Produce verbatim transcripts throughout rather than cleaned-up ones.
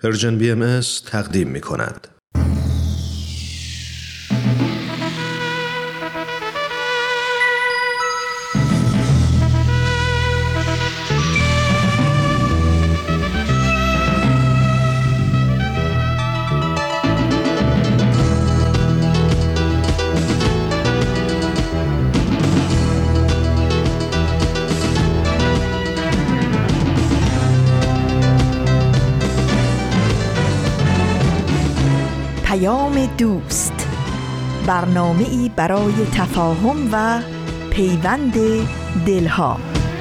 پرژن بی ام اس تقدیم می کند. دوست، برنامه‌ای برای تفاهم و پیوند دلها.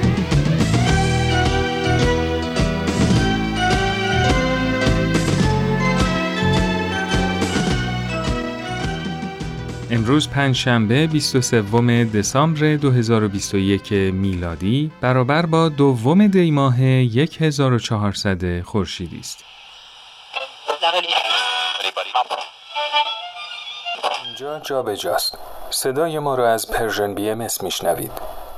امروز پنجشنبه بیست و سوم دسامبر دو هزار و بیست و یک میلادی برابر با دوم دی ماه هزار و چهارصد خورشیدی است. اینجا جا به جاست. صدای ما را از پرژن بی ام اس میشنوید.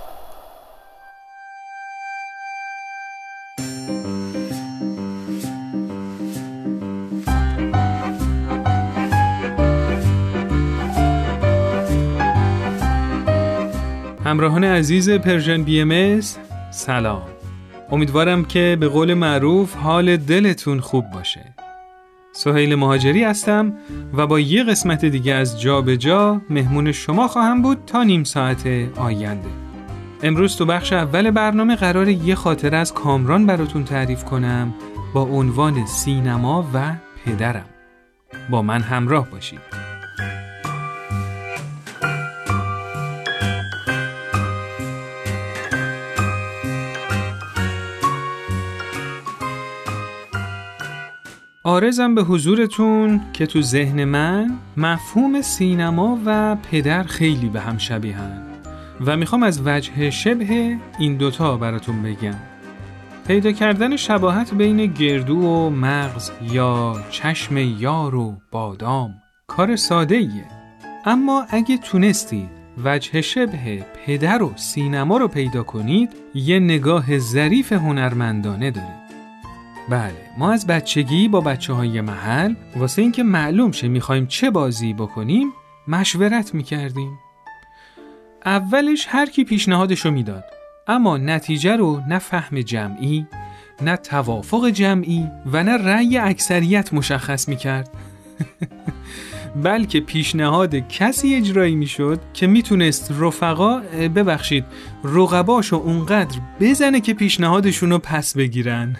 همراهان عزیز پرژن بی ام اس، سلام. امیدوارم که به قول معروف حال دلتون خوب باشه. سهیل مهاجری هستم و با یه قسمت دیگه از جا به جا مهمون شما خواهم بود تا نیم ساعت آینده. امروز تو بخش اول برنامه قراره یه خاطره از کامران براتون تعریف کنم با عنوان سینما و پدرم. با من همراه باشید. عارضم به حضورتون که تو ذهن من مفهوم سینما و پدر خیلی به هم شبیهن و میخوام از وجه شبه این دوتا براتون بگم. پیدا کردن شباهت بین گردو و مغز یا چشم یار و بادام کار ساده ایه، اما اگه تونستید وجه شبه پدر و سینما رو پیدا کنید یه نگاه ظریف هنرمندانه دارید. بله، ما از بچگی با بچه های محل واسه این که معلوم شه میخوایم چه بازی بکنیم مشورت میکردیم. اولش هر کی پیشنهادشو میداد، اما نتیجه رو نه فهم جمعی، نه توافق جمعی و نه رأی اکثریت مشخص میکرد بلکه پیشنهاد کسی اجرایی میشد که میتونست رفقا ببخشید رقباشو اونقدر بزنه که پیشنهادشونو پس بگیرن.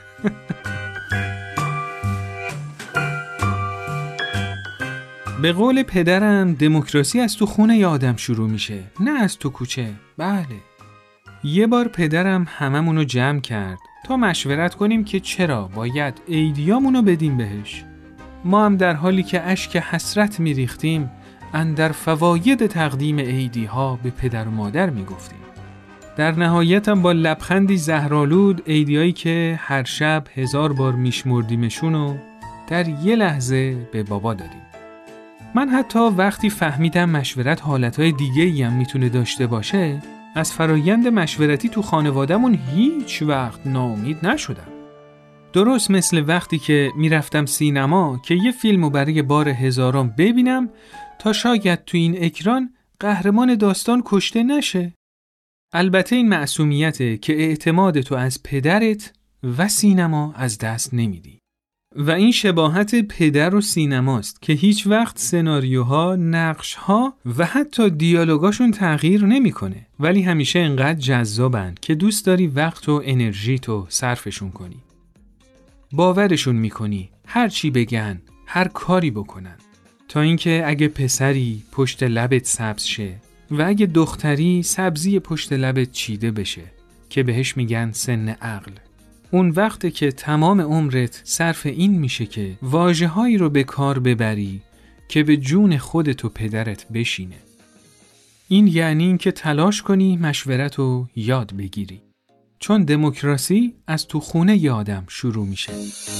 به قول پدرم دموکراسی از تو خونه ی آدم شروع میشه، نه از تو کوچه. بله. یه بار پدرم هممونو جمع کرد تا مشورت کنیم که چرا باید عیدیامونو بدیم بهش. ما هم در حالی که اشک حسرت میریختیم اندر فواید تقدیم عیدیها به پدر و مادر میگفتیم. در نهایت هم با لبخندی زهرآلود عیدیایی که هر شب هزار بار میشمردیمشون و در یه لحظه به بابا دادیم. من حتی وقتی فهمیدم مشورت حالتهای دیگه‌ای هم میتونه داشته باشه از فرایند مشورتی تو خانواده‌مون هیچ وقت ناامید نشدم. درست مثل وقتی که میرفتم سینما که یه فیلمو برای بار هزارم ببینم تا شاید تو این اکران قهرمان داستان کشته نشه. البته این معصومیته که اعتماد تو از پدرت و سینما از دست نمیدی. و این شباهت پدر و سینماست که هیچ وقت سناریوها، نقشها و حتی دیالوگاشون تغییر نمیکنه، ولی همیشه انقدر جذابن که دوست داری وقت و انرژی تو صرفشون کنی. باورشون میکنی هر چی بگن، هر کاری بکنن. تا اینکه اگه پسری پشت لبت سبز شه و اگه دختری سبزی پشت لبت چیده بشه که بهش میگن سن عقل. اون وقته که تمام عمرت صرف این میشه که واژه‌هایی رو به کار ببری که به جون خودت و پدرت بشینه. این یعنی این که تلاش کنی مشورت رو یاد بگیری. چون دموکراسی از تو خونه ی آدم شروع میشه.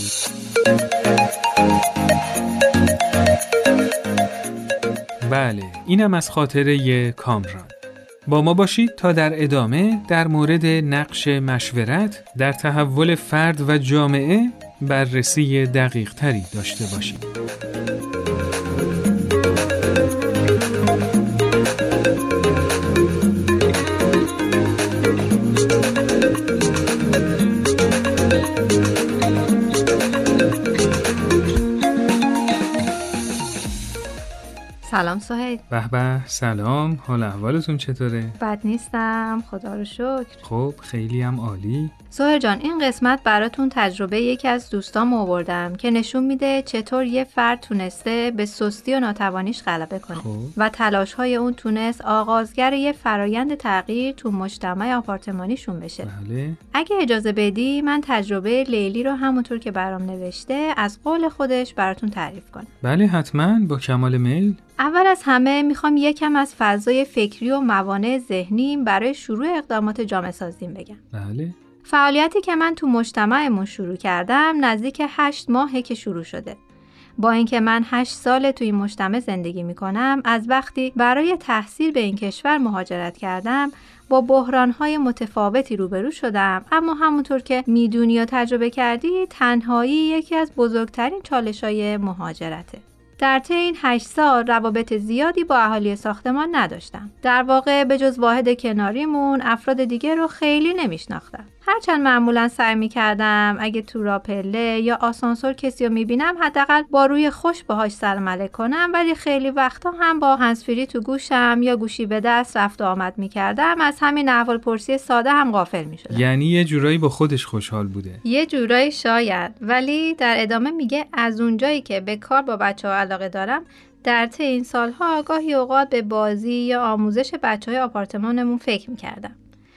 بله، اینم از خاطره کامران. با ما باشید تا در ادامه در مورد نقش مشورت در تحول فرد و جامعه بررسی دقیق تری داشته باشیم. سلام سهیل. به به، سلام. حال احوالتون چطوره؟ بد نیستم، خدا رو شکر. خب خیلی هم عالی. سهیل جان، این قسمت براتون تجربه یکی از دوستام آوردم که نشون میده چطور یه فرد تونسته به سستی و ناتوانیش غلبه کنه خب. و تلاش‌های اون تونست آغازگر یه فرایند تغییر تو مجتمع آپارتمانیشون بشه. بله. اگه اجازه بدی من تجربه لیلی رو همونطور که برام نوشته از قول خودش براتون تعریف کنم. بله حتما، با کمال میل. اول از همه میخوام یکم از فضای فکری و موانع ذهنیم برای شروع اقدامات جامعه سازیم بگم. بله. فعالیتی که من تو مجتمعمون شروع کردم نزدیک هشت ماهه که شروع شده. با اینکه من هشت ساله توی این مجتمع زندگی میکنم، از وقتی برای تحصیل به این کشور مهاجرت کردم با بحرانهای متفاوتی روبرو شدم، اما همونطور که میدونی یا تجربه کردی تنهایی یکی از بزرگترین چالش‌های مهاجرته. در طی این هشت سال روابط زیادی با اهالی ساختمان نداشتم. در واقع به جز واحد کناریمون افراد دیگه رو خیلی نمیشناختم. هرچند معمولا سعی می‌کردم اگه تو راپله یا آسانسور کسی رو می‌بینم حداقل با روی خوش باهاش سلام علیک کنم، ولی خیلی وقتا هم با هندزفری تو گوشم یا گوشی به دست رفت و آمد می‌کردم. از همین احوالپرسی ساده هم غافل می‌شدم. یعنی یه جورایی با خودش خوشحال بوده. یه جورایی شاید، ولی در ادامه میگه از اونجایی که به کار با بچه‌ها علاقه دارم، در طی این سال‌ها گاهی اوقات به بازی یا آموزش بچه‌های آپارتمانمون فکر می‌کردم.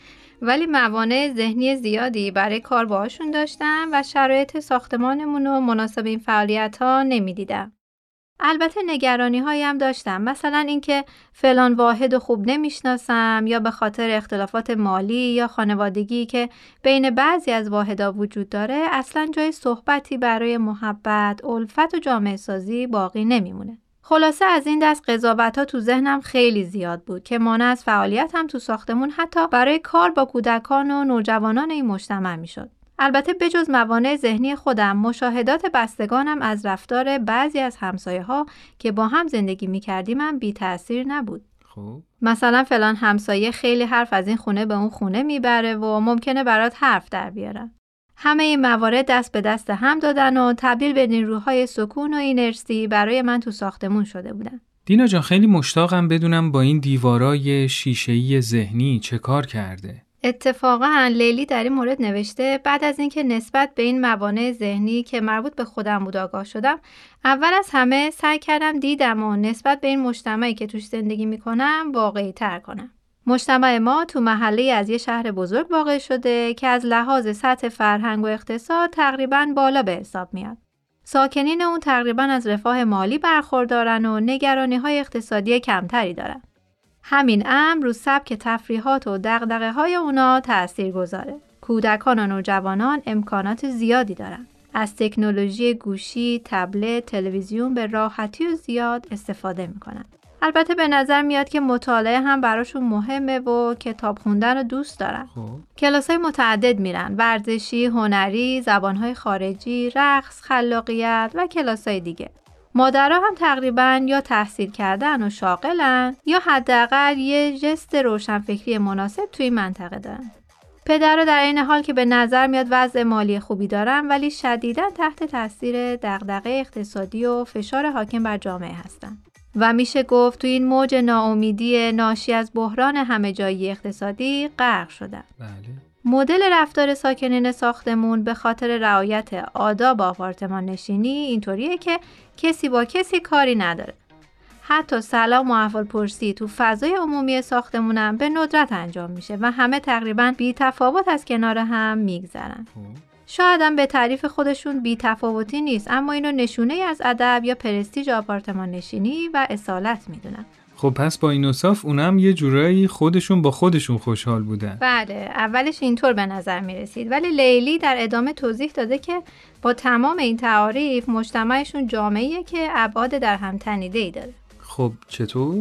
ولی موانع ذهنی زیادی برای کار باهاشون داشتم و شرایط ساختمانمون رو مناسب این فعالیت‌ها نمی‌دیدم. البته نگرانی‌هایی هم داشتم، مثلا اینکه فلان واحد خوب نمی‌شناسم یا به خاطر اختلافات مالی یا خانوادگی که بین بعضی از واحدها وجود داره اصلاً جای صحبتی برای محبت، الفت و جامعه سازی باقی نمیمونه. خلاصه از این دست قضاوت‌ها تو ذهنم خیلی زیاد بود که مانع از فعالیتم تو ساختمون حتی برای کار با کودکان و نوجوانان این مجتمع میشد. البته بجز موانع ذهنی خودم، مشاهدات بستگانم از رفتار بعضی از همسایه‌ها که با هم زندگی می‌کردیم هم بی تأثیر نبود. خب. مثلا فلان همسایه خیلی حرف از این خونه به اون خونه میبره و ممکنه برات حرف در بیارن. همه این موارد دست به دست هم دادن و تبدیل به نیروهای سکون و اینرسی برای من تو ساختمون شده بودن. دینا جان، خیلی مشتاقم بدونم با این دیوارای شیشه‌ای ذهنی چه کار کرده؟ اتفاقا لیلی در این مورد نوشته بعد از اینکه نسبت به این موانع ذهنی که مربوط به خودم بود آگاه شدم، اول از همه سعی کردم دیدم و نسبت به این مجتمعی که توش زندگی میکنم واقعی تر کنم. مجتمع ما تو محله از یه شهر بزرگ واقع شده که از لحاظ سطح فرهنگ و اقتصاد تقریباً بالا به حساب میاد. ساکنین اون تقریباً از رفاه مالی برخوردارن و نگرانی‌های اقتصادی کمتری دارن. همین امر رو سبک تفریحات و دغدغه‌های اونا تأثیر گذاره. کودکان و نوجوانان امکانات زیادی دارن. از تکنولوژی گوشی، تبلت، تلویزیون به راحتی و زیاد استفاده میکنن. البته به نظر میاد که مطالعه هم براشون مهمه و کتاب خوندن رو دوست دارن. کلاسای متعدد میرن، ورزشی، هنری، زبانهای خارجی، رقص، خلاقیت و کلاسای دیگه. مادرها هم تقریباً یا تحصیل کردن و شاغلن یا حداقل یه جست روشنفکری مناسب توی منطقه دارن. پدرها در این حال که به نظر میاد وضع مالی خوبی دارن ولی شدیداً تحت تاثیر دغدغه اقتصادی و فشار حاکم بر جامعه هستن. و میشه گفت تو این موج ناامیدی ناشی از بحران همه جایی اقتصادی غرق شدن. بله. مدل رفتار ساکنین ساختمون به خاطر رعایت آداب آپارتمان نشینی اینطوریه که کسی با کسی کاری نداره. حتی سلام و احوالپرسی تو فضای عمومی ساختمونم به ندرت انجام میشه و همه تقریباً بی تفاوت از کنار هم میگذرن. شاید هم به تعریف خودشون بی تفاوتی نیست، اما اینو نشونه از ادب یا پرستیژ آپارتمان نشینی و اصالت میدونن. خب پس با این اوصاف اونم یه جورایی خودشون با خودشون خوشحال بودن. بله، اولش اینطور به نظر میرسید، ولی لیلی در ادامه توضیح داده که با تمام این تعاریف مجتمعشون جامعه‌ایه که ابعاد در هم تنیده‌ای داره. خب چطور؟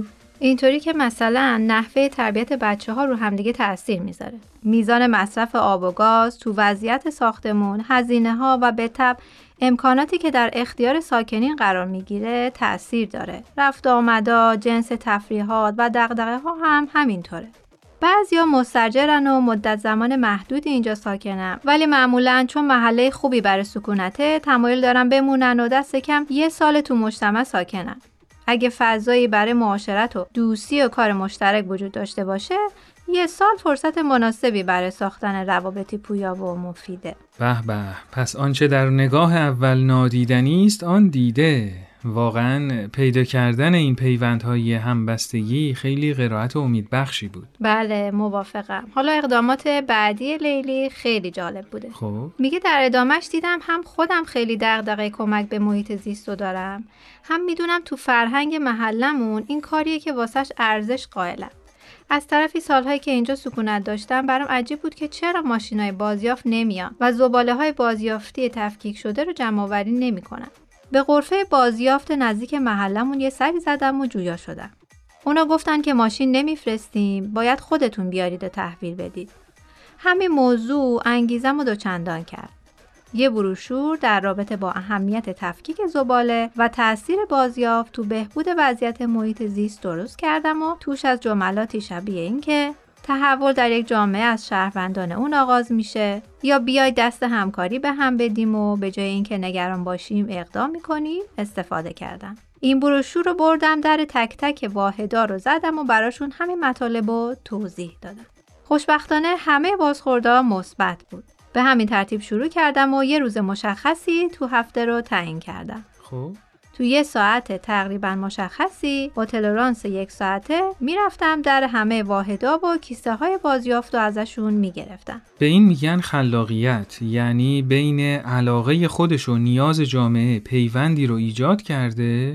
اینطوری که مثلا نحوه تربیت بچه ها رو همدیگه تأثیر میذاره. میزان مصرف آب و گاز تو وضعیت ساختمون، هزینه ها و به تبع امکاناتی که در اختیار ساکنین قرار میگیره تأثیر داره. رفت آمدا، جنس تفریحات و دغدغه ها هم همینطوره. بعضیا مستاجرن و مدت زمان محدودی اینجا ساکنن، ولی معمولاً چون محله خوبی برای سکونته تمایل دارن بمونن و دست کم یه سال تو مجتمع ساکنن. اگه فضایی برای معاشرت و دوستی و کار مشترک وجود داشته باشه، یه سال فرصت مناسبی برای ساختن روابطی پویا و مفیده. به به، پس آنچه در نگاه اول نادیدنی است آن دیده. واقعاً پیدا کردن این پیوندهای همبستگی خیلی قرائت و امیدبخشی بود. بله موافقم. حالا اقدامات بعدی لیلی خیلی جالب بوده. خب میگه در ادامهش دیدم هم خودم خیلی دغدغه کمک به محیط زیست رو دارم، هم میدونم تو فرهنگ محلمون این کاریه که واسش ارزش قائلم. از طرفی سالهایی که اینجا سکونت داشتم برام عجیب بود که چرا ماشینای بازیافت نمیان و زباله‌های بازیافتی تفکیک شده رو جمع‌آوری نمی‌کنن. به غرفه بازیافت نزدیک محلمون یه سری زدم و جویا شدم. اونا گفتن که ماشین نمیفرستیم، باید خودتون بیارید و تحویل بدید. همین موضوع انگیزم رو دوچندان کرد. یه بروشور در رابطه با اهمیت تفکیک زباله و تأثیر بازیافت تو بهبود وضعیت محیط زیست درست کردم و توش از جملاتی شبیه این که تحول در یک جامعه از شهروندان اون آغاز میشه، یا بیاید دست همکاری به هم بدیم و به جای اینکه نگران باشیم اقدام میکنیم استفاده کردم. این بروشور رو بردم در تک تک واحدا رو زدم و براشون همین مطالب رو توضیح دادم. خوشبختانه همه بازخوردها مثبت بود. به همین ترتیب شروع کردم و یه روز مشخصی تو هفته رو تعیین کردم. خب تو یه ساعت تقریبا مشخصی با تلرانس یک ساعته میرفتم در همه واحدا و کیسه های بازیافت و ازشون میگرفتم. به این میگن خلاقیت، یعنی بین علاقه خودش و نیاز جامعه پیوندی رو ایجاد کرده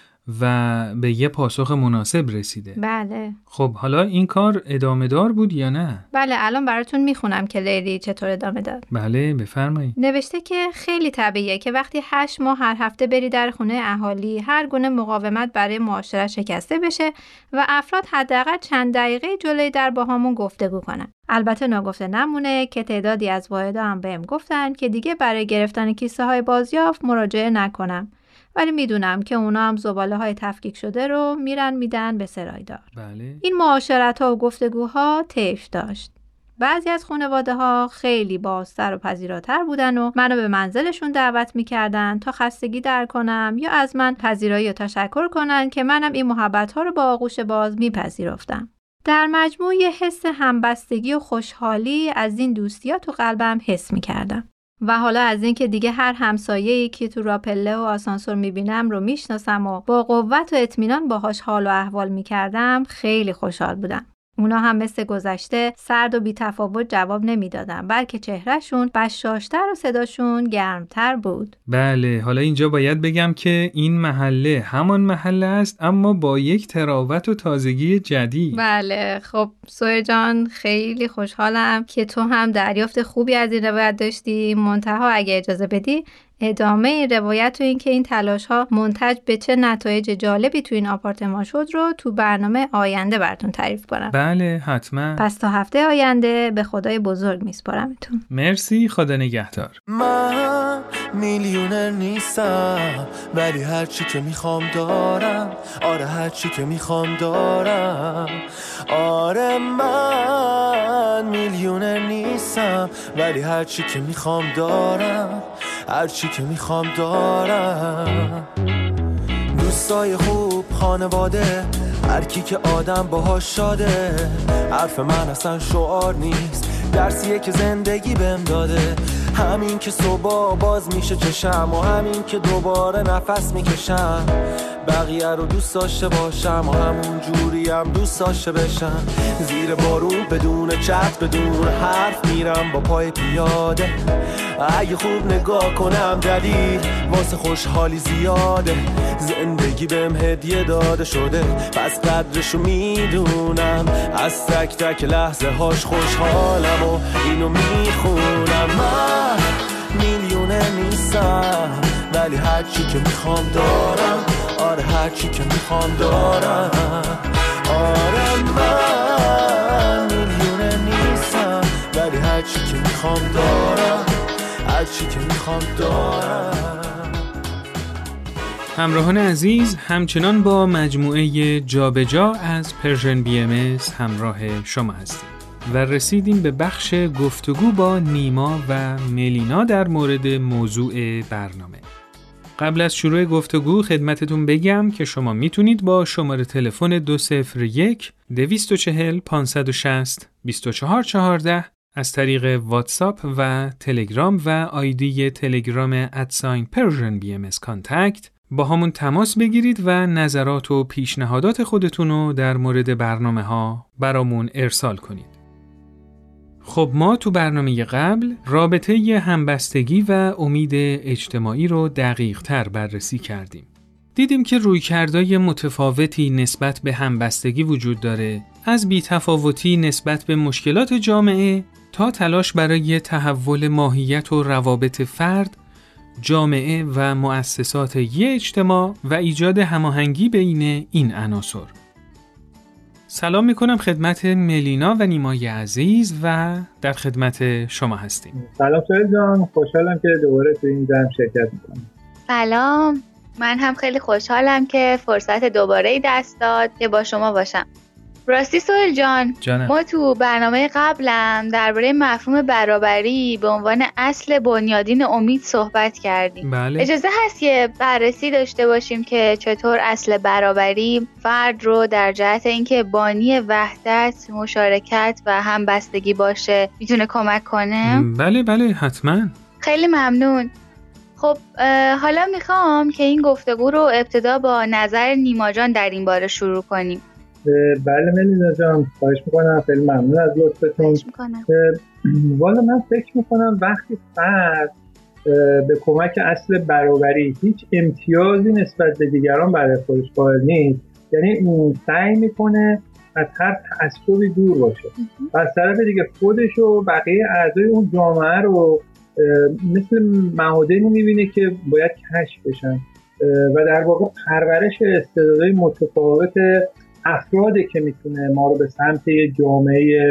و به یه پاسخ مناسب رسیده. بله. خب حالا این کار ادامه دار بود یا نه؟ بله الان براتون میخونم که لیلی چطور ادامه داد. بله بفرمایید. نوشته که خیلی طبیعیه که وقتی هشت ماه هر هفته بری در خونه اهالی هر گونه مقاومت برای معاشرت شکسته بشه و افراد حداقل چند دقیقه جلوی در با همون گفتگو کنن. البته ناگفته نمونه که تعدادی از واحدا هم بهم گفتن که دیگه برای گرفتن کیسه های بازیافت مراجعه نکنم، ولی میدونم که اونا هم زباله های تفکیک شده رو میرن میدن به سرایدار. بله. این معاشرت ها و گفتگوها طیف داشت. بعضی از خانواده ها خیلی بازتر و پذیراتر بودن و منو به منزلشون دعوت میکردن تا خستگی در کنم یا از من پذیرایی و تشکر کنن که منم این محبت ها رو با آغوش باز میپذیرفتم. در مجموع یه حس همبستگی و خوشحالی از این دوستی‌ها تو قلبم حس میکردم. و حالا از این که دیگه هر همسایه‌ای که تو راپله و آسانسور میبینم رو میشناسم و با قوت و اطمینان باهاش حال و احوال میکردم خیلی خوشحال بودم. اونا هم مثل گذشته سرد و بی‌تفاوت جواب نمیدادن، بلکه چهرهشون بشاشتر و صداشون گرمتر بود. بله، حالا اینجا باید بگم که این محله همان محله است اما با یک تراوت و تازگی جدید. بله، خب سوهر جان خیلی خوشحالم که تو هم دریافت خوبی از این روایت داشتی. منتها اگه اجازه بدی ادامه این روایت و این که این تلاش ها منتج به چه نتایج جالبی تو این آپارتمان شد رو تو برنامه آینده براتون تعریف کنم. بله حتما. پس تا هفته آینده به خدای بزرگ میسپارمتون. مرسی، خدا نگهدار. من میلیونر نیستم ولی هر چی که میخوام دارم. آره هر چی که میخوام دارم. آره من میلیونر نیستم ولی هر چی که میخوام دارم. هر چی که میخوام دارم. دوستای خوب، خانواده، هر کی که آدم باهاش شاده. حرف من اصلا شعار نیست، درسیه که زندگی بهم داده. همین که صبح باز میشه چشم و همین که دوباره نفس میکشم. بقیه رو دوست داشته باشم و همون جوری هم دوست داشته بشم. زیر بارون بدون چت بدون حرف میرم با پای پیاده. اگه خوب نگاه کنم دلیل واسه خوشحالی زیاده. زندگی بهم هدیه داده شده پس قدرشو میدونم. از تک تک لحظه هاش خوشحالم و اینو میخونم. من میلیونه نیستم ولی هر چی که میخوام دارم. آره هر چی که میخوام دارم. آره من میلیونه نیستم ولی هرچی که میخوام دارم، هرچی که میخوام دارم. همراهان عزیز، همچنان با مجموعه جابجا از پرژن بی ام اس همراه شما هستیم و رسیدیم به بخش گفتگو با نیما و ملینا در مورد موضوع برنامه. قبل از شروع گفتگو خدمتتون بگم که شما میتونید با شماره تلفن دو صفر یک دویست و چهل پانصد و شصت بیست و چهار چهارده از طریق واتساپ و تلگرام و آیدی تلگرام ادساین پرژن بی ام اس کانتکت با همون تماس بگیرید و نظرات و پیشنهادات خودتون رو در مورد برنامه ها برامون ارسال کنید. خب ما تو برنامه قبل رابطه همبستگی و امید اجتماعی رو دقیق تر بررسی کردیم. دیدیم که رویکردهای متفاوتی نسبت به همبستگی وجود داره، از بی‌تفاوتی نسبت به مشکلات جامعه تا تلاش برای تحول ماهیت و روابط فرد، جامعه و مؤسسات یک اجتماع و ایجاد هماهنگی بین این عناصر. سلام میکنم خدمت ملینا و نیمای عزیز و در خدمت شما هستیم. سلام سهیل جان، خوشحالم که دوباره تو این جمع شرکت میکنم. سلام، من هم خیلی خوشحالم که فرصت دوباره دست داد که با شما باشم. راستی سهیل جان، جانم. ما تو برنامه قبلم درباره مفهوم برابری به عنوان اصل بنیادین امید صحبت کردیم. بله. اجازه هست که بررسی داشته باشیم که چطور اصل برابری فرد رو در جهت اینکه بانی وحدت، مشارکت و همبستگی باشه میتونه کمک کنه؟ بله بله حتما. خیلی ممنون. خب حالا میخوام که این گفتگو رو ابتدا با نظر نیما جان در این باره شروع کنیم. بله ملینا جان، خواهش میکنم، خیلی ممنون از لطفتون. والا من فکر میکنم وقتی فرد به کمک اصل برابری هیچ امتیازی نسبت به دیگران برای خودش قائل نیست، یعنی اون سعی میکنه از هر تعصبی دور باشه و از طرف دیگه خودش و بقیه اعضای اون جامعه رو مثل معادنی میبینه که باید کشف بشن و در واقع پرورش استعدادهای متفاوت افرادی که میتونه ما رو به سمت یه جامعه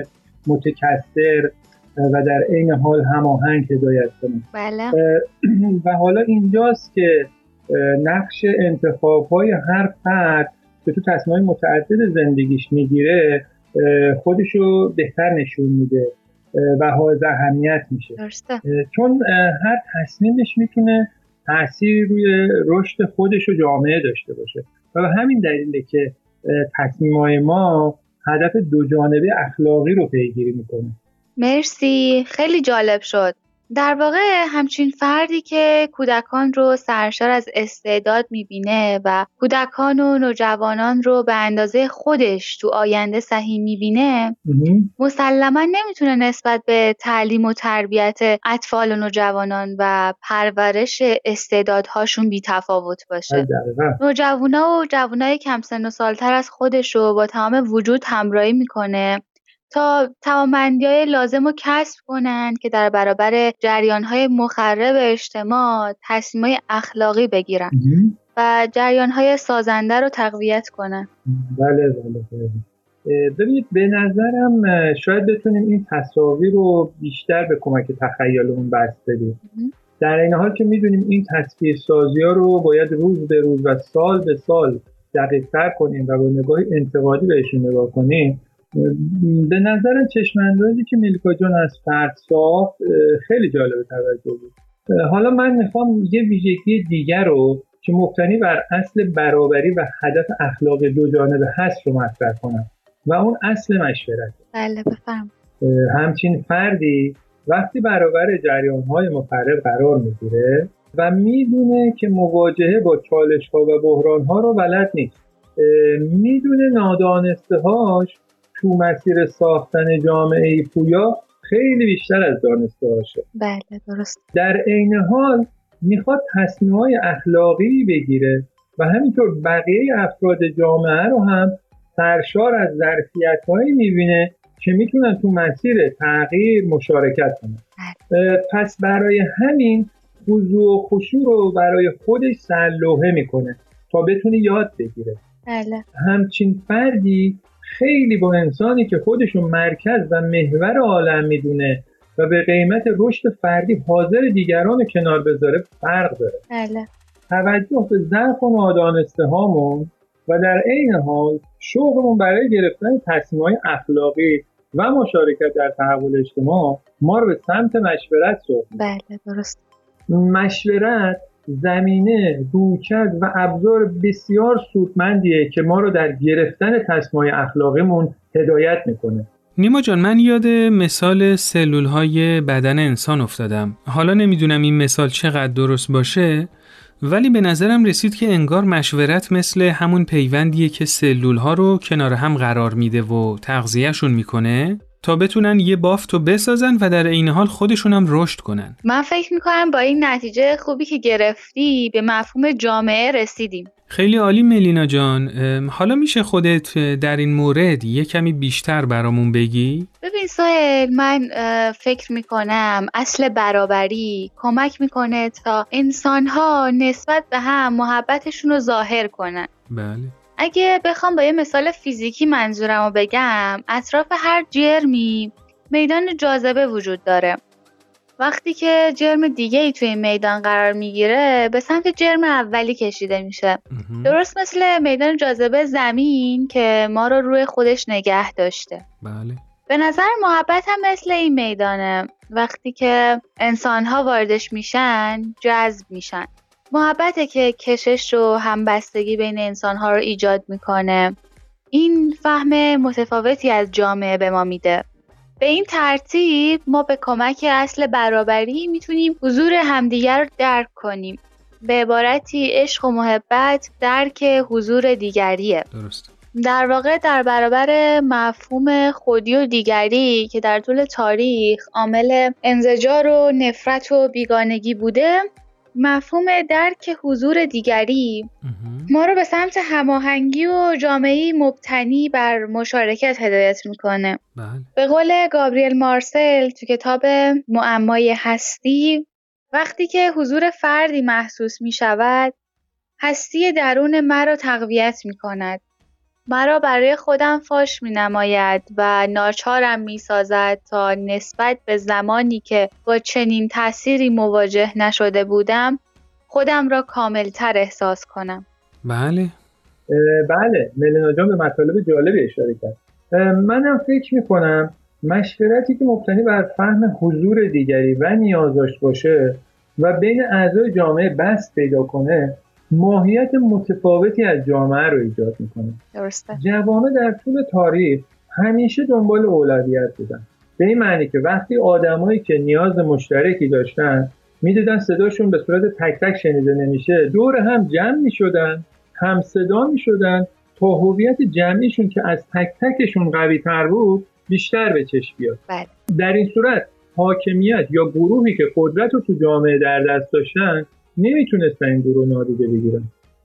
متکثر و در عین حال هماهنگ هدایت کنه. بله. و حالا اینجاست که نقش انتخاب‌های هر فرد که تو تصمیم‌های متعدد زندگیش میگیره خودشو بهتر نشون میده و حائز اهمیت میشه. درسته. چون هر تصمیمش میتونه تأثیری روی رشد خودش و جامعه داشته باشه و به همین دلیله که تصمیم‌های ما هدف دو جانبه اخلاقی رو پیگیری میکنه. مرسی، خیلی جالب شد. در واقع همچین فردی که کودکان رو سرشار از استعداد میبینه و کودکان و نوجوانان رو به اندازه خودش تو آینده سهیم میبینه، مسلماً نمیتونه نسبت به تعلیم و تربیت اطفال و نوجوانان و پرورش استعدادهاشون بی تفاوت باشه. نوجوانا و جوانای کم سن و سالتر از خودش رو با تمام وجود همراهی میکنه تا توانمندی‌های لازم رو کسب کنن که در برابر جریان‌های مخرب اجتماع تصمیم‌های اخلاقی بگیرن و جریان‌های سازنده رو تقویت کنن. بله بله بله. ببینید به نظرم شاید بتونیم این تصاویر رو بیشتر به کمک تخیلمون بسط بدیم. در این حال که می‌دونیم این تصویرسازی‌ها رو باید روز به روز و سال به سال دقیق‌تر کنیم و با نگاه انتقادی بهشون نگاه کنیم، به نظرم چشم‌اندازی که ملیکا جان از فرد ساخت خیلی جالب توجه بود. حالا من میخوام یه ویژگی دیگر رو که مبتنی بر اصل برابری و هدف اخلاق دو جانبه هست رو مطرح کنم و اون اصل مشورت. بله بفرمایید. همچین فردی وقتی برابر جریان‌های مخرب قرار میگیره و میدونه که مواجهه با چالش‌ها و بحران‌ها رو بلد نیست، میدونه نادانسته‌هاش تو مسیر ساختن جامعه پویا خیلی بیشتر از دانسته‌هاشه. بله درست. در عین حال میخواد تصمیم‌های اخلاقی بگیره و همینطور بقیه افراد جامعه رو هم سرشار از ظرفیت‌هایی میبینه که میتونن تو مسیر تغییر مشارکت کنن. پس برای همین خضوع و خشوع رو برای خودش سرلوحه میکنه تا بتونه یاد بگیره بله. همچین فردی خیلی با انسانی که خودشو مرکز و محور عالم میدونه و به قیمت رشد فردی حاضر دیگران رو کنار بذاره فرق داره. بله. توجه به ضعف و نادانسته هامون و در عین حال شوقمون برای گرفتن تصمیم‌های اخلاقی و مشارکت در تحول اجتماع ما رو به سمت مشورت سوق میده. بله درست. مشورت زمینه، رویکرد و ابزار بسیار سودمندیه که ما رو در گرفتن تصمیم‌های اخلاقیمون هدایت میکنه. نیما جان، من یاد مثال سلول‌های بدن انسان افتادم. حالا نمیدونم این مثال چقدر درست باشه، ولی به نظرم رسید که انگار مشورت مثل همون پیوندیه که سلول‌ها رو کنار هم قرار میده و تغذیه‌شون میکنه تا بتونن یه بافتو بسازن و در این حال خودشون هم رشد کنن. من فکر میکنم با این نتیجه خوبی که گرفتی به مفهوم جامعه رسیدیم. خیلی عالی ملینا جان. حالا میشه خودت در این مورد یه کمی بیشتر برامون بگی؟ ببین سهیل، من فکر میکنم اصل برابری کمک میکنه تا انسان‌ها نسبت به هم محبتشون رو ظاهر کنن. بله. اگه بخوام با یه مثال فیزیکی منظورم رو بگم، اطراف هر جرمی میدان جاذبه وجود داره. وقتی که جرم دیگه ای توی میدان قرار میگیره به سمت جرم اولی کشیده میشه. درست مثل میدان جاذبه زمین که ما رو روی خودش نگه داشته. بله. به نظر محبت هم مثل این میدانه. وقتی که انسان‌ها واردش میشن جذب میشن. محبته که کشش و همبستگی بین انسان‌ها رو ایجاد میکنه. این فهم متفاوتی از جامعه به ما میده. به این ترتیب ما به کمک اصل برابری میتونیم حضور همدیگر رو درک کنیم. به عبارتی عشق و محبت درک حضور دیگریه. درست. در واقع در برابر مفهوم خودی و دیگری که در طول تاریخ عامل انزجار و نفرت و بیگانگی بوده، مفهوم درک حضور دیگری ما رو به سمت هماهنگی و جامعه‌ای مبتنی بر مشارکت هدایت میکنه. بله. به قول گابریل مارسل تو کتاب معمای هستی، وقتی که حضور فردی محسوس میشود، هستی درون مرا تقویت میکند. مرا برای خودم فاش می‌نماید و ناچارم می‌سازد تا نسبت به زمانی که با چنین تأثیری مواجه نشده بودم خودم را کاملتر احساس کنم. بله. بله، ملینا جان به مطالب جالبی اشاره کرد. منم فکر می‌کنم مشورتی که مبتنی بر فهم حضور دیگری و نیازش باشه و بین اعضای جامعه بست پیدا کنه، ماهیت متفاوتی از جامعه رو ایجاد میکنه. درسته. جوامع در طول تاریخ همیشه دنبال اولویت بودن. به این معنی که وقتی آدمایی که نیاز مشترکی داشتن میدیدن صداشون به صورت تک تک شنیده نمیشه، دور هم جمع میشدن، هم صدا میشدن تا هویت جمعیشون که از تک تکشون قوی تر بود بیشتر به چشم بیاد. بله. در این صورت حاکمیت یا گروهی که قدرت رو تو جامعه در دست داشتن نمیتونستن این گروه نادیده بگیرن.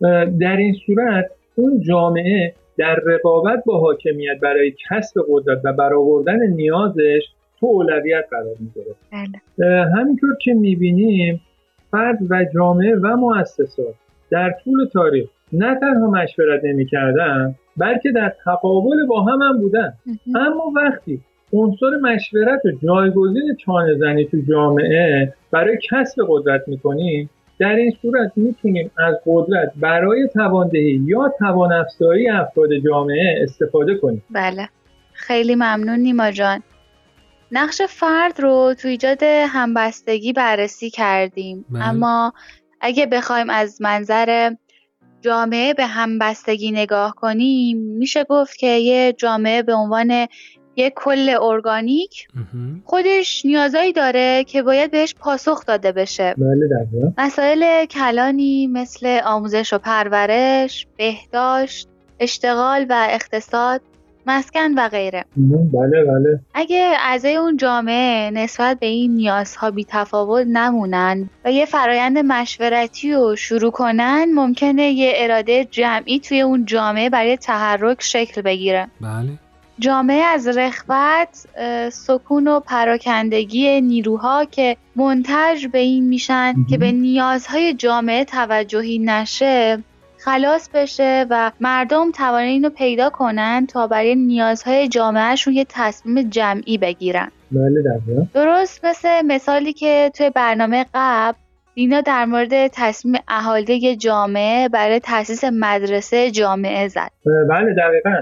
در این صورت اون جامعه در رقابت با حاکمیت برای کسب قدرت و برآوردن نیازش تو اولویت قرار میگیره. بله. همینطور که میبینیم فرد و جامعه و مؤسسات در طول تاریخ نه تنها مشورت نمیکردن بلکه در تقابل با هم هم بودن. اما وقتی عنصر مشورت رو جایگزین چانه زنی تو جامعه برای کسب قدرت میکنیم، در این صورت میتونیم از قدرت برای تواندهی یا توان افزایی افراد جامعه استفاده کنیم. بله. خیلی ممنون نیما جان. نقش فرد رو تو ایجاد همبستگی بررسی کردیم. بله. اما اگه بخوایم از منظر جامعه به همبستگی نگاه کنیم، میشه گفت که یه جامعه به عنوان یک کل ارگانیک خودش نیازایی داره که باید بهش پاسخ داده بشه. بله درسته. مسائل کلانی مثل آموزش و پرورش، بهداشت، اشتغال و اقتصاد، مسکن و غیره. بله بله. اگه اعضای اون جامعه نسبت به این نیازها بی تفاوت نمونن و یه فرایند مشورتی رو شروع کنن، ممکنه یه اراده جمعی توی اون جامعه برای تحرک شکل بگیره. بله. جامعه از رغبت، سکون و پراکندگی نیروها که منتج به این میشن که به نیازهای جامعه توجهی نشه خلاص بشه و مردم توانه اینو پیدا کنن تا برای نیازهای جامعهشون یه تصمیم جمعی بگیرن. بله دقیقاً. درست مثل مثالی که توی برنامه قبل دینا در مورد تصمیم اهالی جامعه برای تأسیس مدرسه جامعه زد. بله دقیقاً.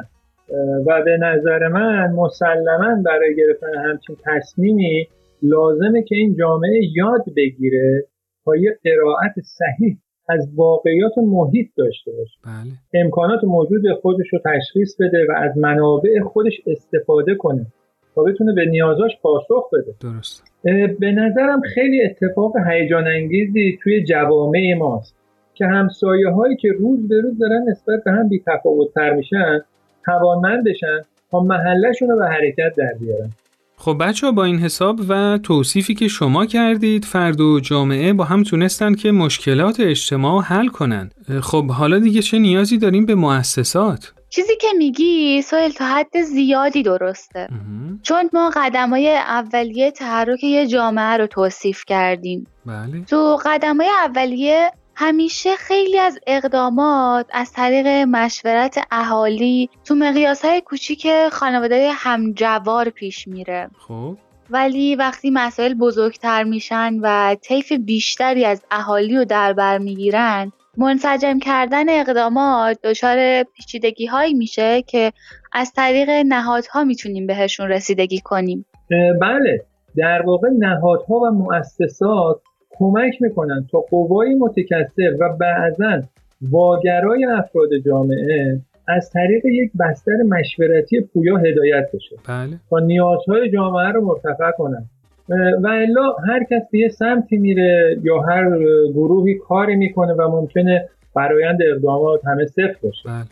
و به نظر من مسلماً برای گرفتن همچین تصمیمی لازمه که این جامعه یاد بگیره تا یه قرائت صحیح از واقعیات محیط داشته باشه. بله. امکانات موجود خودش رو تشخیص بده و از منابع خودش استفاده کنه تا بتونه به نیازاش پاسخ بده. درست. به نظرم خیلی اتفاق هیجان انگیزی توی جوامع ماست که همسایه هایی که روز به روز دارن نسبت به هم بی تفاوت تر میشن توانمند بشن تا محلشون رو به حرکت در بیارن. خب بچه‌ها با این حساب و توصیفی که شما کردید فرد و جامعه با هم تونستن که مشکلات اجتماع حل کنن. خب حالا دیگه چه نیازی داریم به مؤسسات؟ چیزی که میگی سهیل تا حد زیادی درسته. امه. چون ما قدم‌های اولیه تحرک یه جامعه رو توصیف کردیم. بله. تو قدم‌های اولیه همیشه خیلی از اقدامات از طریق مشورت اهالی تو مقیاس‌های کوچیک خانواده‌های همجوار پیش میره. خب ولی وقتی مسائل بزرگتر میشن و طیف بیشتری از اهالی رو در بر میگیرن، منسجم کردن اقدامات دچار پیچیدگی‌هایی میشه که از طریق نهادها میتونیم بهشون رسیدگی کنیم. بله، در واقع نهادها و مؤسسات کمک میکنن تا قوای متکثر و بعضاً واگرای افراد جامعه از طریق یک بستر مشورتی پویا هدایت بشه. بله. تا نیازهای جامعه رو مرتفع کنن. و الا هر کس به یه سمتی میره یا هر گروهی کاری میکنه و ممکنه فرآیند اقدامات همه صفر باشه. بله.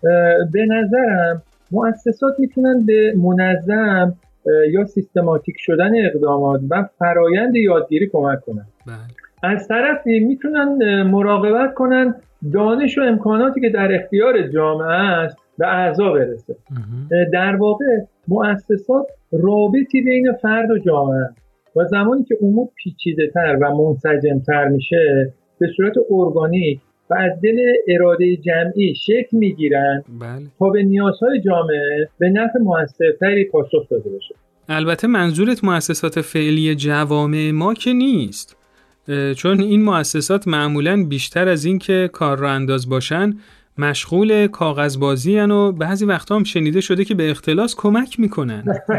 به نظرم مؤسسات میتونن به منظم یا سیستماتیک شدن اقدامات و فرآیند یادگیری کمک کنن. بله. از طرفی میتونن مراقبت کنن دانش و امکاناتی که در اختیار جامعه است به اعضا برسه. امه. در واقع مؤسسات رابطی بین فرد و جامعه و زمانی که امور پیچیده‌تر و منسجم‌تر میشه به صورت ارگانیک و از دل اراده جمعی شکل میگیرن. بله. تا به نیازهای جامعه به نفع موثرتری پاسخ داده بشه. البته منظورت مؤسسات فعلی جوامع ما که نیست، چون این مؤسسات معمولاً بیشتر از این که کار را انداز باشن مشغول کاغذبازی ان و بعضی وقتا هم شنیده شده که به اختلاس کمک میکنن.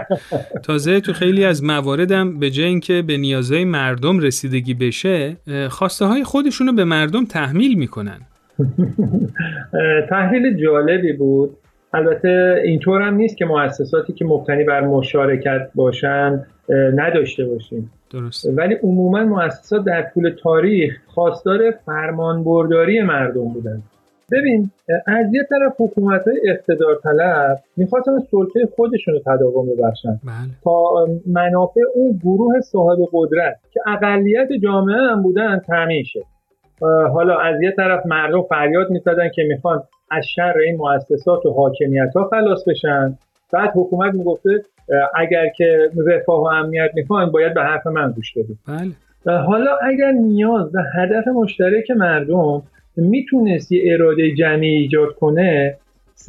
تازه تو خیلی از مواردم به جای اینکه به نیازهای مردم رسیدگی بشه خواسته های خودشونو به مردم تحمیل میکنن. تحلیل جالبی بود. البته اینطور هم نیست که مؤسساتی که مبتنی بر مشارکت باشن نداشته باشیم. درست. ولی عموما مؤسسات در طول تاریخ خواستار فرمانبرداری مردم بودن. ببین، از یه طرف حکومت‌های اقتدار طلب می‌خواستن سلطه خودشون رو تداوم ببخشن. بله. تا منافع اون گروه صاحب قدرت که اقلیت جامعه هم بودن تامین شه. حالا از یه طرف مردم فریاد می‌زدن که میخوان از شر این مؤسسات و حاکمیت‌ها خلاص بشن، بعد حکومت میگفته اگر که رفاه و امنیت میخوان باید به حرف من گوش بدید. بله. حالا اگر نیاز و هدف مشترک مردم میتونست یه اراده جمعی ایجاد کنه،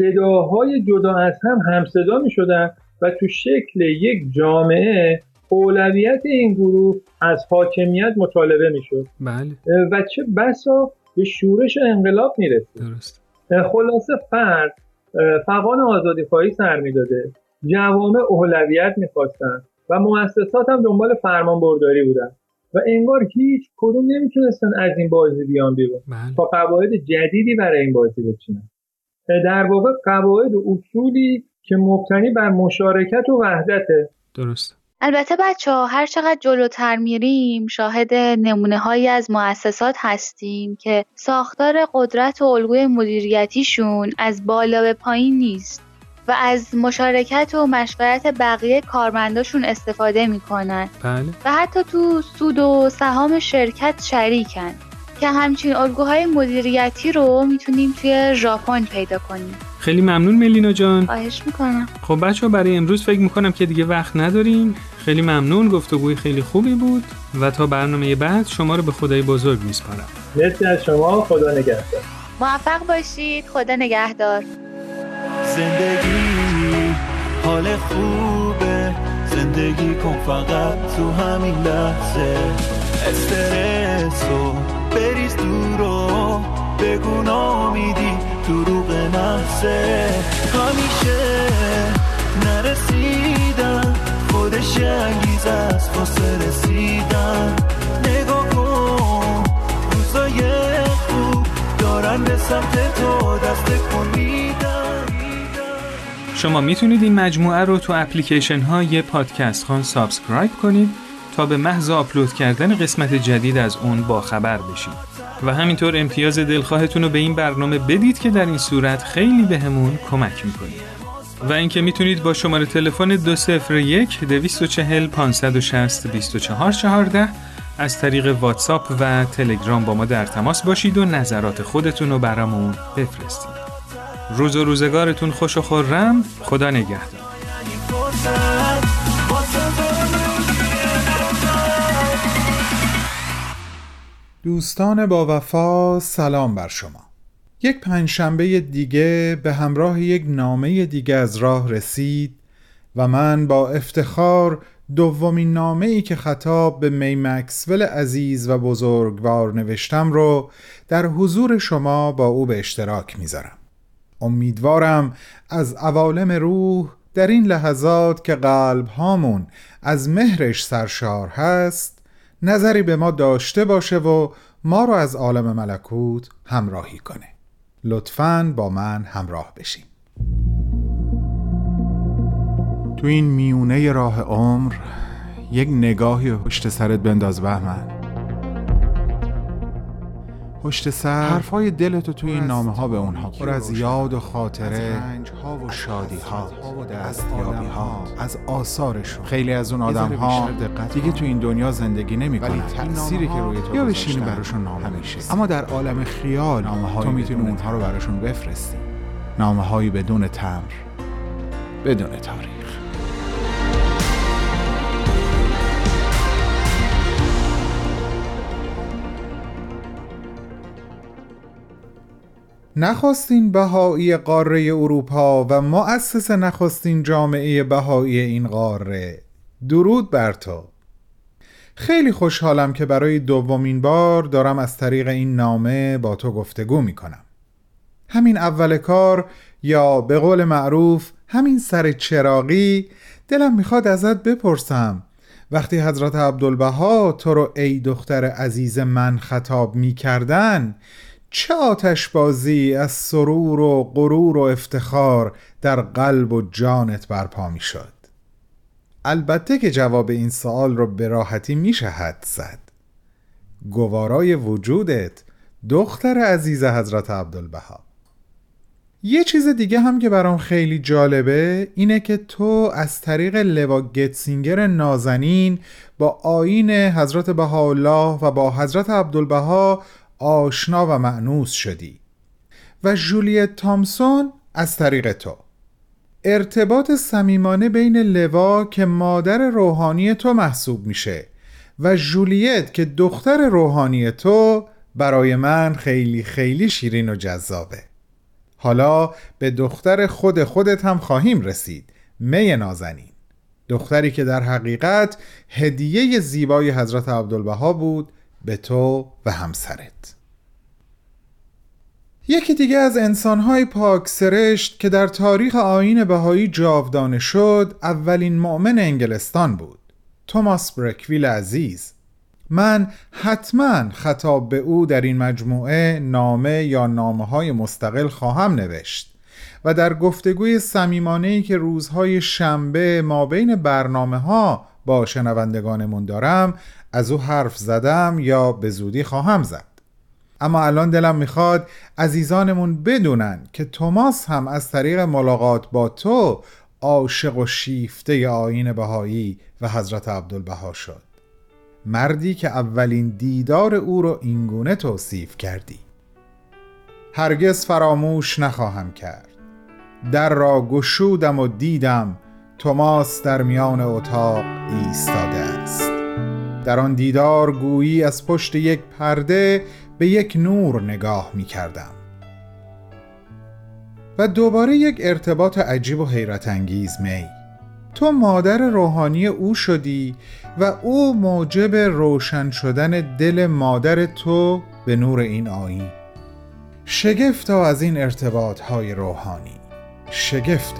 صداهای جدا از هم همصدا میشدن و تو شکل یک جامعه اولویت این گروه از حاکمیت مطالبه میشد. بله. و چه بسا به شورش انقلاب میرسید. درست. خلاصه فرد فغان آزادی خواهی سر میداده، جوامع اولویت میخواستن و مؤسسات هم دنبال فرمان برداری بودن و انگار هیچ کدوم نمیتونستن از این بازی بیان بیرون. بله. تا قواعد جدیدی برای این بازی بچینن. در واقع قواعد و اصولی که مبتنی بر مشارکت و وحدته. درست. البته بچه‌ها هر چقدر جلوتر میریم شاهد نمونه هایی از مؤسسات هستیم که ساختار قدرت و الگوی مدیریتیشون از بالا به پایین نیست و از مشارکت و مشورت بقیه کارمنداشون استفاده میکنن. بله. و حتی تو سود و سهام شرکت شریکن که همچین الگوهای مدیریتی رو میتونیم توی ژاپن پیدا کنیم. خیلی ممنون ملینا جان. خواهش میکنم. خب بچه‌ها برای امروز فکر میکنم که دیگه وقت نداریم. خیلی ممنون، گفتگوی خیلی خوبی بود و تا برنامه بعد شما رو به خدای بزرگ میسپارم. مرسی از شما، خدا نگهدار. موفق باشید. خدا نگهدار. زندگی حال خوبه، زندگی کن فقط تو همین لحظه. استرسو بریز دورو، بگو نامیدی دروغ محضه. همیشه نرسیدن خودش انگیزه است واسه رسیدن. نگاه کن روزای خوب دارن به سمت تو دست کن میدن. شما میتونید این مجموعه رو تو اپلیکیشن های پادکست خان سابسکرایب کنید تا به محض آپلود کردن قسمت جدید از اون با خبر بشید و همینطور امتیاز دلخواهتون رو به این برنامه بدید که در این صورت خیلی بهمون کمک میکنید. و اینکه میتونید با شماره تلفن دو صفر یک دویست و چهل پانصد و شصت بیست و چهار چهارده از طریق واتساپ و تلگرام با ما در تماس باشید و نظرات خودتون رو برامون بفرستید. روز و روزگارتون خوش و خرم. خدا نگهدار. دوستان با وفا، سلام بر شما. یک پنجشنبه دیگه به همراه یک نامه دیگه از راه رسید و من با افتخار دومین نامه‌ای که خطاب به می مکسول عزیز و بزرگوار نوشتم رو در حضور شما با او به اشتراک میذارم. امیدوارم از عوالم روح در این لحظات که قلب هامون از مهرش سرشار هست نظری به ما داشته باشه و ما رو از عالم ملکوت همراهی کنه. لطفاً با من همراه بشین. تو این میونه راه عمر یک نگاهی پشت سرت بنداز بهمن. پشت سر حرفای دلتو توی این نامه ها به اونها پر از یاد و خاطره، ها و شادی ها، دستیابی ها، از آثارشون. خیلی از اون آدم ها دیگه تو این دنیا زندگی نمی کنن، ولی تأثیری که روی تو یا بشینی براشون نامه میشه. اما در عالم خیال تو میتونی اونها رو براشون بفرستی. نامه هایی بدون تمر، بدون تاریخ. نخستین بهایی قاره اروپا و مؤسس نخستین جامعه بهایی این قاره، درود بر تو. خیلی خوشحالم که برای دومین بار دارم از طریق این نامه با تو گفتگو می کنم. همین اول کار، یا به قول معروف همین سر چراغی، دلم میخواد ازت بپرسم وقتی حضرت عبدالبها تو رو ای دختر عزیز من خطاب می کردن، چه آتشبازی از سرور و غرور و افتخار در قلب و جانت برپا می شد؟ البته که جواب این سوال رو به راحتی میشه حد زد. گوارای وجودت، دختر عزیز حضرت عبدالبها. یه چیز دیگه هم که برام خیلی جالبه اینه که تو از طریق لوا گتسینگر نازنین با آیین حضرت بهاءالله و با حضرت عبدالبها آشنا و مأنوس شدی و جولیت تامسون از طریق تو. ارتباط صمیمانه بین لوا که مادر روحانی تو محسوب میشه و جولیت که دختر روحانی تو برای من خیلی خیلی شیرین و جذابه. حالا به دختر خود خودت هم خواهیم رسید، می نازنین، دختری که در حقیقت هدیه زیبای حضرت عبدالبها بود به تو و همسرت. یکی دیگه از انسان‌های پاک سرشت که در تاریخ آیین بهایی جاودانه شد، اولین مؤمن انگلستان بود، توماس برکویل عزیز. من حتما خطاب به او در این مجموعه نامه یا نامه‌های مستقل خواهم نوشت و در گفتگوی صمیمانه‌ای که روزهای شنبه ما بین برنامه‌ها با شنوندگانمون دارم از او حرف زدم یا به زودی خواهم زد. اما الان دلم میخواد عزیزانمون بدونن که توماس هم از طریق ملاقات با تو عاشق و شیفته آیین بهایی و حضرت عبدالبها شد. مردی که اولین دیدار او رو اینگونه توصیف کردی: هرگز فراموش نخواهم کرد، در را گشودم و دیدم توماس در میان اتاق ایستاده است. در آن دیدار گویی از پشت یک پرده به یک نور نگاه می کردم. و دوباره یک ارتباط عجیب و حیرت انگیز. می، تو مادر روحانی او شدی و او موجب روشن شدن دل مادر تو به نور این آیین. شگفتا از این ارتباط های روحانی، شگفتا.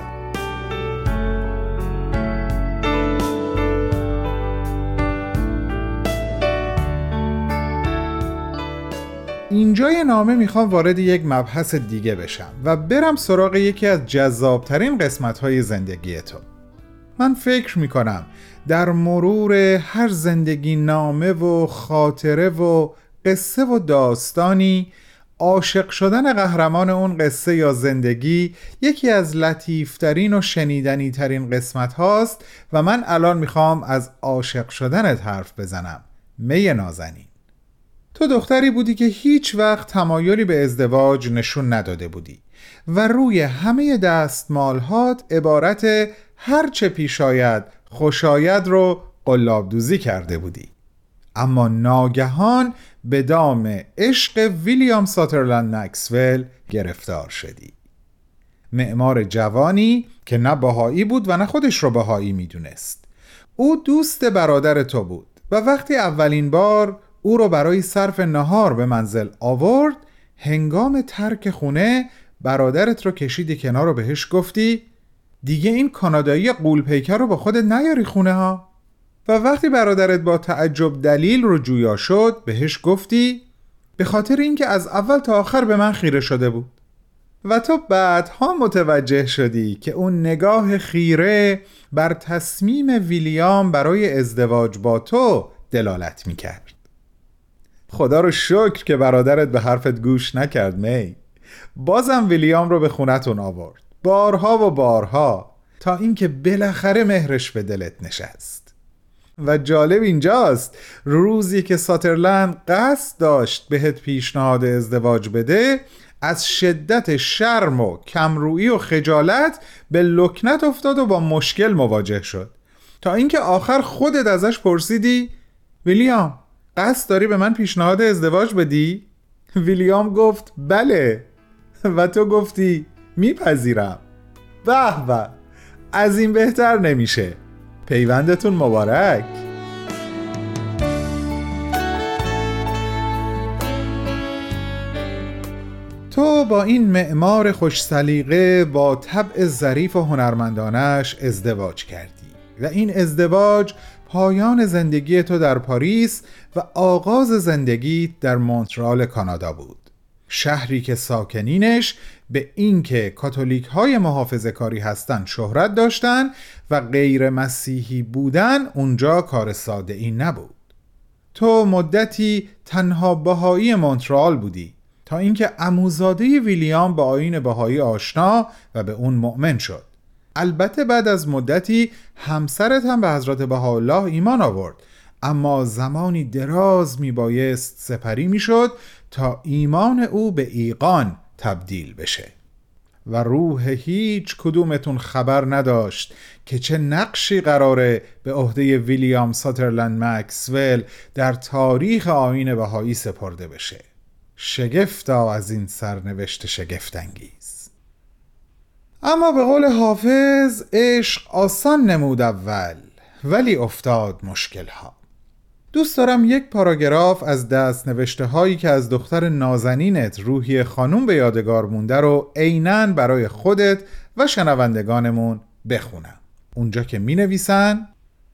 اینجای نامه میخوام وارد یک مبحث دیگه بشم و برم سراغ یکی از جذابترین قسمت‌های زندگی تو. من فکر میکنم در مرور هر زندگی نامه و خاطره و قصه و داستانی، عاشق شدن قهرمان اون قصه یا زندگی یکی از لطیفترین و شنیدنی ترین قسمت هاست و من الان میخوام از عاشق شدنت حرف بزنم. می نازنین، تو دختری بودی که هیچ وقت تمایلی به ازدواج نشون نداده بودی و روی همه دستمالهات عبارت هر چه پیش آید خوش آید رو قلاب دوزی کرده بودی. اما ناگهان به دام عشق ویلیام ساترلند مکسول گرفتار شدی. معمار جوانی که نه بهایی بود و نه خودش رو بهایی میدونست. او دوست برادر تو بود و وقتی اولین بار او رو برای صرف نهار به منزل آورد، هنگام ترک خونه برادرت رو کشیدی کنار و بهش گفتی دیگه این کانادایی غول‌پیکر رو با خودت نیاری خونه ها. و وقتی برادرت با تعجب دلیل رو جویا شد، بهش گفتی به خاطر اینکه از اول تا آخر به من خیره شده بود. و تو بعدها متوجه شدی که اون نگاه خیره بر تصمیم ویلیام برای ازدواج با تو دلالت میکرد. خدا رو شکر که برادرت به حرفت گوش نکرد. می، بازم ویلیام رو به خونتون آورد، بارها و بارها، تا اینکه بالاخره مهرش به دلت نشست. و جالب اینجاست روزی که ساترلند قصد داشت بهت پیشنهاد ازدواج بده، از شدت شرم و کمرویی و خجالت به لکنت افتاد و با مشکل مواجه شد، تا اینکه آخر خودت ازش پرسیدی ویلیام قصد داری به من پیشنهاد ازدواج بدی؟ ویلیام گفت بله و تو گفتی میپذیرم. به به، از این بهتر نمیشه. پیوندتون مبارک. تو با این معمار خوش سلیقه با طبع ظریف و هنرمندانش ازدواج کردی و این ازدواج پایان زندگی تو در پاریس و آغاز زندگی در مونترال کانادا بود، شهری که ساکنینش به اینکه کاتولیک های محافظه کاری هستن شهرت داشتن و غیر مسیحی بودن اونجا کار ساده ای نبود. تو مدتی تنها بهایی مونترال بودی تا اینکه عموزاده ویلیام با آیین بهایی آشنا و به اون مؤمن شد. البته بعد از مدتی همسرت هم به حضرت بهاءالله ایمان آورد، اما زمانی دراز میبایست سپری میشد تا ایمان او به ایقان تبدیل بشه و روح هیچ کدومتون خبر نداشت که چه نقشی قراره به عهده ویلیام ساترلند مکسول در تاریخ آیین بهایی سپرده بشه. شگفتا از این سرنوشت شگفت‌انگیز. اما به قول حافظ عشق آسان نمود اول ولی افتاد مشکل ها. دوست دارم یک پاراگراف از دست نوشته هایی که از دختر نازنینت روحی خانوم به یادگار مونده رو عیناً برای خودت و شنوندگانمون بخونم. اونجا که می نویسن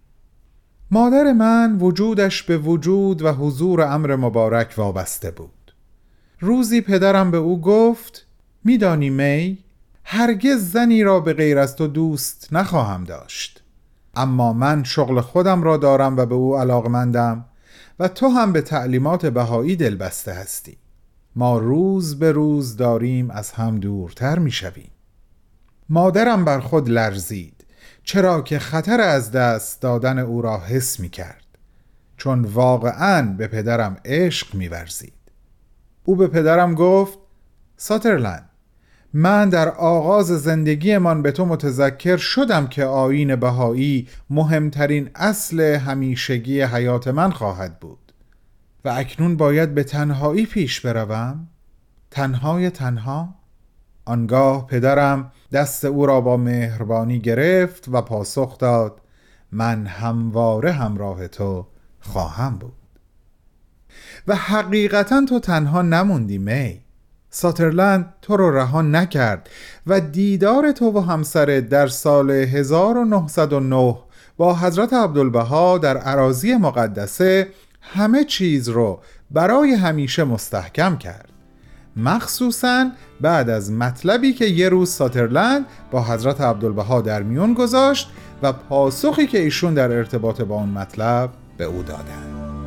مادر من وجودش به وجود و حضور امر مبارک وابسته بود. روزی پدرم به او گفت میدانی می، هرگز زنی را به غیر از تو دوست نخواهم داشت، اما من شغل خودم را دارم و به او علاقمندم و تو هم به تعلیمات بهایی دلبسته هستی. ما روز به روز داریم از هم دورتر می شویم. مادرم بر خود لرزید، چرا که خطر از دست دادن او را حس می کرد، چون واقعاً به پدرم عشق می ورزید. او به پدرم گفت ساترلند، من در آغاز زندگی من به تو متذکر شدم که آیین بهایی مهمترین اصل همیشگی حیات من خواهد بود و اکنون باید به تنهایی پیش بروم، تنهای تنها. آنگاه پدرم دست او را با مهربانی گرفت و پاسخ داد من همواره همراه تو خواهم بود. و حقیقتا تو تنها نموندی می. ساترلند تو رو رها نکرد و دیدار تو و همسرت در سال هزار و نهصد و نه با حضرت عبدالبها در اراضی مقدسه همه چیز رو برای همیشه مستحکم کرد، مخصوصاً بعد از مطلبی که یه روز ساترلند با حضرت عبدالبها در میون گذاشت و پاسخی که ایشون در ارتباط با اون مطلب به او دادن.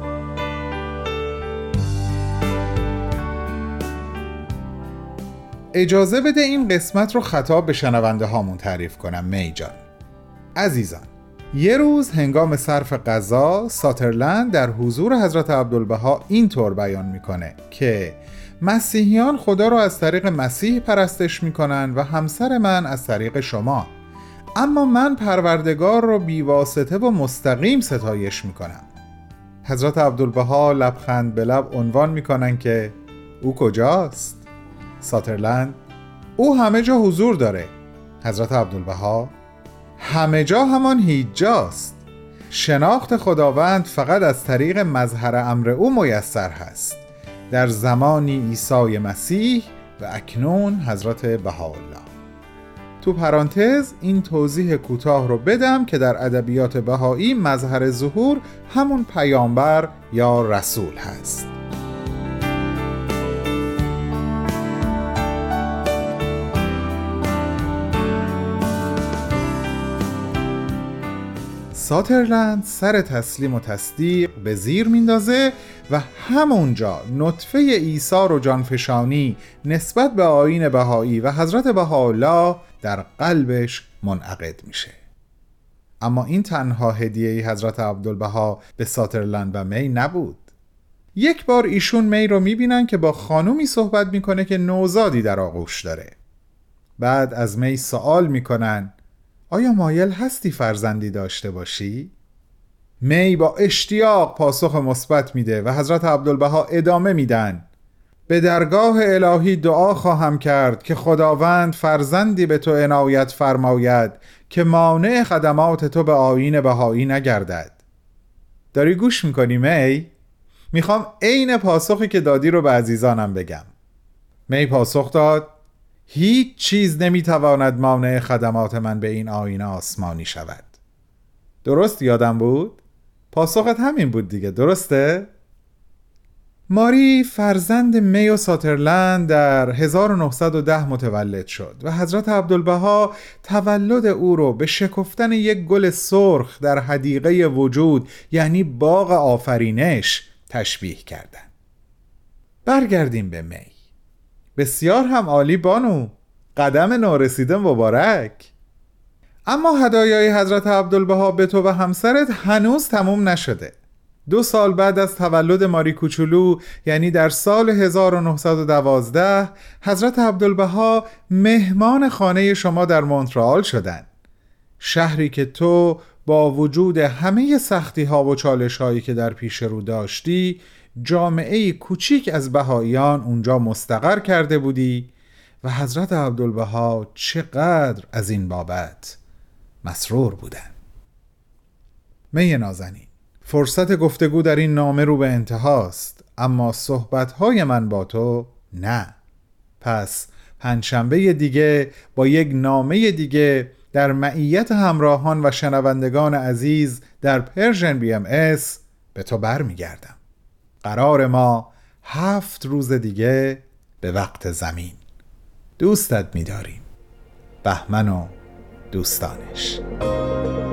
اجازه بده این قسمت رو خطاب به شنونده هامون تعریف کنم. می جان عزیزان، یه روز هنگام صرف غذا ساترلند در حضور حضرت عبدالبها اینطور بیان میکنه که مسیحیان خدا رو از طریق مسیح پرستش میکنن و همسر من از طریق شما، اما من پروردگار رو بیواسطه و مستقیم ستایش میکنم. حضرت عبدالبها لبخند به لب عنوان میکنن که او کجاست؟ ساترلند: او همه جا حضور داره. حضرت عبدالبها: همه جا همان هیچ جاست. شناخت خداوند فقط از طریق مظهر امر او میسر هست، در زمانی عیسی مسیح و اکنون حضرت بهاءالله. تو پرانتز این توضیح کوتاه رو بدم که در ادبیات بهایی مظهر ظهور همون پیامبر یا رسول هست. ساترلند سر تسلیم و تصدیق به زیر میندازه و همونجا نطفه ایثار و جانفشانی نسبت به آیین بهایی و حضرت بهاءالله در قلبش منعقد میشه. اما این تنها هدیه حضرت عبدالبها به ساترلند و می نبود. یک بار ایشون می رو میبینن که با خانومی صحبت میکنه که نوزادی در آغوش داره. بعد از می سوال میکنن آیا مایل هستی فرزندی داشته باشی؟ می با اشتیاق پاسخ مثبت میده و حضرت عبدالبها ادامه میدن به درگاه الهی دعا خواهم کرد که خداوند فرزندی به تو عنایت فرماید که مانع خدمات تو به آیین بهایی نگردد. داری گوش میکنی می؟ میخوام عین پاسخی که دادی رو به عزیزانم بگم. می پاسخ داد هیچ چیز نمیتواند مانع خدمات من به این آیین آسمانی شود. درست یادم بود؟ پاسخت همین بود دیگه، درسته؟ ماری فرزند می و ساترلند در هزار و نهصد و ده متولد شد و حضرت عبدالبها تولد او رو به شکفتن یک گل سرخ در حدیقه وجود یعنی باغ آفرینش تشبیه کردن. برگردیم به می. بسیار هم عالی بانو، قدم نورسیده مبارک. اما هدایای حضرت عبدالبها به تو و همسرت هنوز تموم نشده. دو سال بعد از تولد ماری کوچولو یعنی در سال هزار و نهصد و دوازده حضرت عبدالبها مهمان خانه شما در مونترال شدند، شهری که تو با وجود همه سختی ها و چالش هایی که در پیش رو داشتی جامعه کوچیک از بهاییان اونجا مستقر کرده بودی و حضرت عبدالبها چقدر از این بابت مسرور بودن. می نازنین، فرصت گفتگو در این نامه رو به انتهاست، اما صحبت‌های من با تو نه. پس پنجشنبه دیگه با یک نامه دیگه در معیت همراهان و شنوندگان عزیز در پرژن بی ام اس به تو بر میگردم. قرار ما هفت روز دیگه به وقت زمین. دوستت می‌داریم. بهمن و دوستانش.